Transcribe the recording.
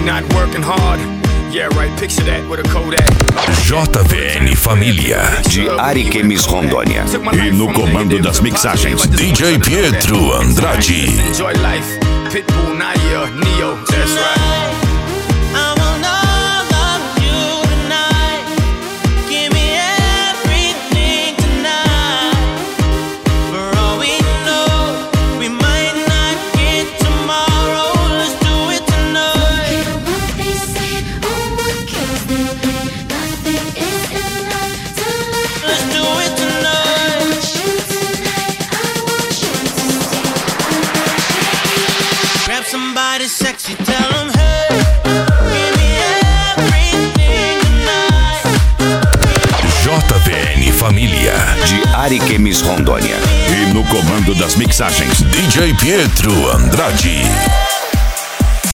not working hard. Yeah, right, picture that with a Kodak. JVN Família de Ariquemes, Rondônia. E no comando das mixagens, DJ Pietro Andrade. Enjoy life, Pitbull, Naya, Neo, that's right. Somebody sexy, tell them, hey, give me everything tonight. JVN Família de Ariquemes, Rondônia. E no comando das mixagens, DJ Pietro Andrade.